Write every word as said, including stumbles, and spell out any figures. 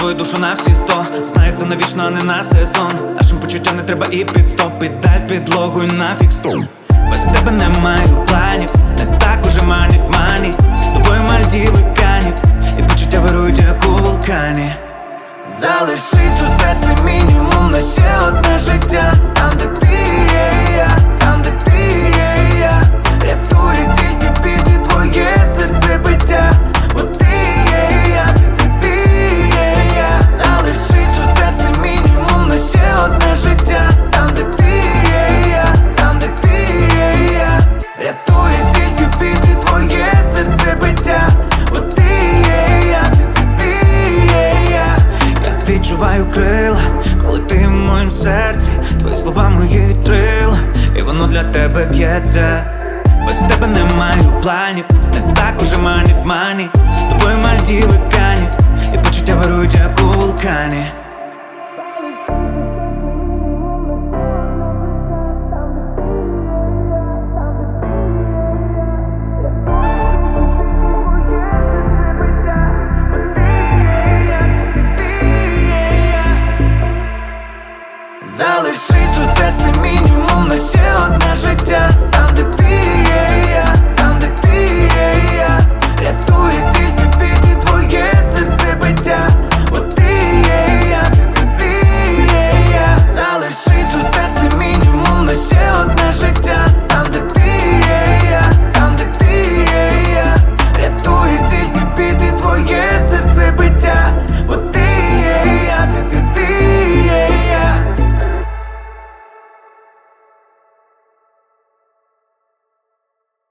твою душу на всі сто. Знаю, це навічно, а не на сезон. Нашим почуттям не треба і підстоп. Піддай в підлогу і нафіг стоп. Без тебе не маю планів, не так уже манить мані. З тобою Мальдіви, Кані, і почуття вирують, як у вулкані. Залишись у серці мінімум на ще одне життя. Там, де ти є я, там, де ти є я. Рятує тільки піти твоє серцебиття. Бо ти є я, ти, ти, ти є я. Залишись у серці мінімум на ще одне життя. Там, де ти є я, там, де ти є я. Рятує тільки піти твоє серцебиття. Бо ти є я, ти, ти, ти є я. Відчуваю крила, коли ти в моїм серці. Твої слова мої вітрила, і воно для тебе б'ється. Без тебе не маю планів, не так уже манить мані. З тобою Мальдіви, Кані, і почуття вирують, як у вулкані.